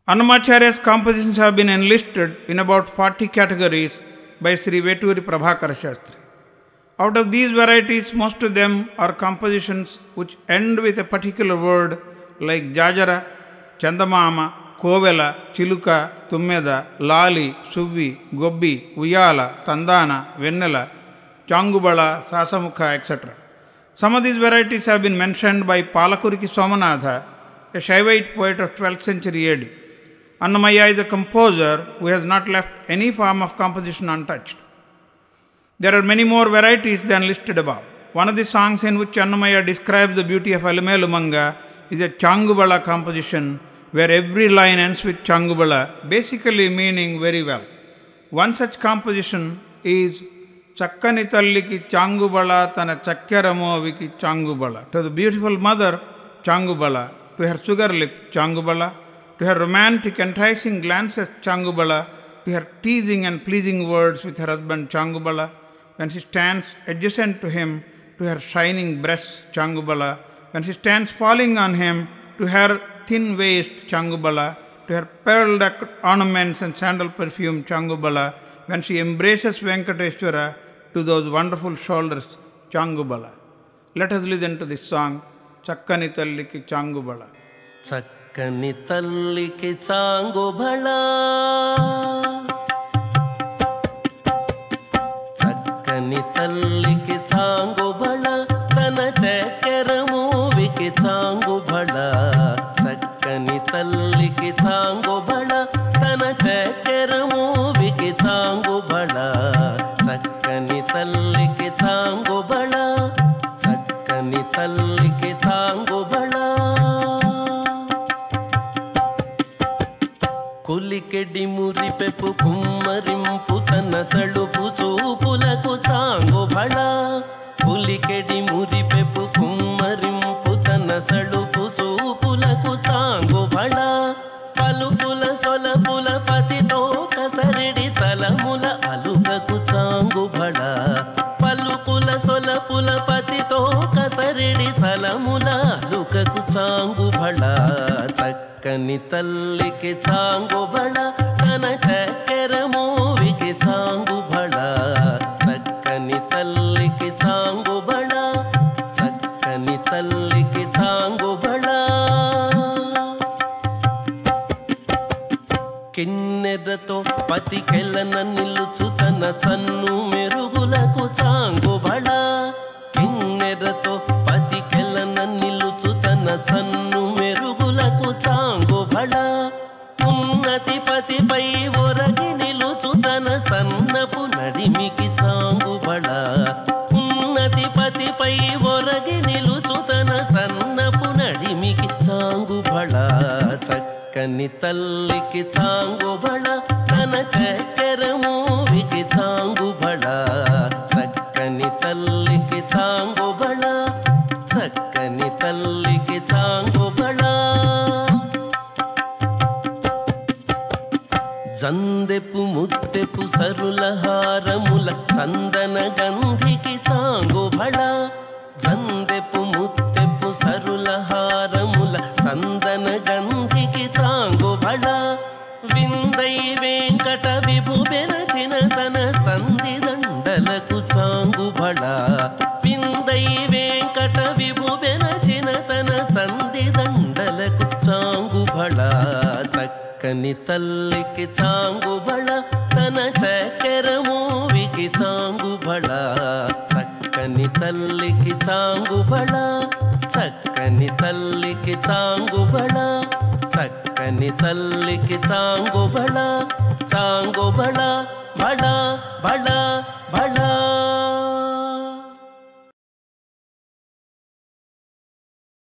Annamacharya's compositions have been enlisted in about 40 categories by Sri Veturi Prabhakara Shastri. Out of these varieties, most of them are compositions which end with a particular word like Jajara, Chandamama, Kovela, Chiluka, Tummeda, Lali, Suvi, Gobbi, Uyala, Tandana, Vennela, Changubala, Sasamukha, etc. Some of these varieties have been mentioned by Palakuriki Somanatha, a Shaivite poet of 12th century AD. Annamaya is a composer who has not left any form of composition untouched. There are many more varieties than listed above. One of the songs in which Annamaya describes the beauty of Alimelumanga is a Changubala composition where every line ends with Changubala, basically meaning very well. One such composition is Chakkani Talliki Changubala Tana Chakkaramoviki Changubala. To the beautiful mother, Changubala. To her sugar lip, Changubala. To her romantic enticing glances, Changubala. To her teasing and pleasing words with her husband, Changubala. When she stands adjacent to him, to her shining breasts, Changubala. When she stands falling on him, to her thin waist, Changubala. To her pearl-decked ornaments and sandal perfume, Changubala. When she embraces Venkateshwara, to those wonderful shoulders, Changubala. Let us listen to this song, Chakkani Talliki Changubala. Chakkani Talliki Changubala, Chakkani Talliki Changubala, Tana Chakkaramoviki Changubala, Chakkani Talliki Changubala, Tana Chakkaramoviki Changubala, Chakkani Talliki Changubala, Chakkani Talliki Changubala. కులికెడి మురిపెపు కుమ్మరింపు తన సళుపు చూపులకు చాంగుబళ, కులికెడి మురిపెపు కుమ్మరింపు తన సళుపు చూపులకు చాంగుబళ, పలుకుల సొలపుల పతితో కసరిడి చలముల అలుకకు చాంగుబళ, పలుకుల సొలపుల పతితో కసరిడి చలముల అలుకకు చాంగుబళ. చక్కని తల్లికి చాంగుబళ, తన చక్కెరమూవికి చాంగుబళ, చక్కని తల్లికి చాంగుబళ, చక్కని తల్లికి చాంగుబళ. కిన్నెరతో పతికెలన నిలుచు తన చన్ను మెరుగులకు చాంగుబళ, కిన్నెరతో పతికెలన నిలుచు తన చన్ను మెరుగులకు చాంగుబళ, ఉన్నతి పతిపై ఒరగి నిలుచు తన సన్నపు నడిమికి చాంగుబళ, ఉన్నతి పతిపై ఒరగి నిలుచు తన సన్నపు నడిమికి చాంగుబళ. చక్కని తల్లికి చాంగుబళ, తన చక్కెరమూవికి చాంగుబళ, చక్కని తల్లికి చాంగుబళ, చక్కని తల్లికి చాంగుబళ. జందెపు ముత్తెపు సరుల హారముల చందన గంధికి చాంగుబళ, జందెపు ముత్తెపు సరుల హారముల చందన గంధికి చాంగుబళ, విందై వెంకట విభు బెరచిన తన సంధి దండలకు చాంగుబళ, విందై వెంకట విభు బెరచిన తన సంధి దండలకు చాంగుబళ. చక్కని తల్లికి చాంగుబళ, తన చక్కెరమూవికి చాంగుబళ, చక్కని తల్లికి చాంగుబళ, చక్కని తల్లికి చాంగుబళ, చక్కని తల్లికి చాంగుబళ, చాంగుబళ బళ బళ.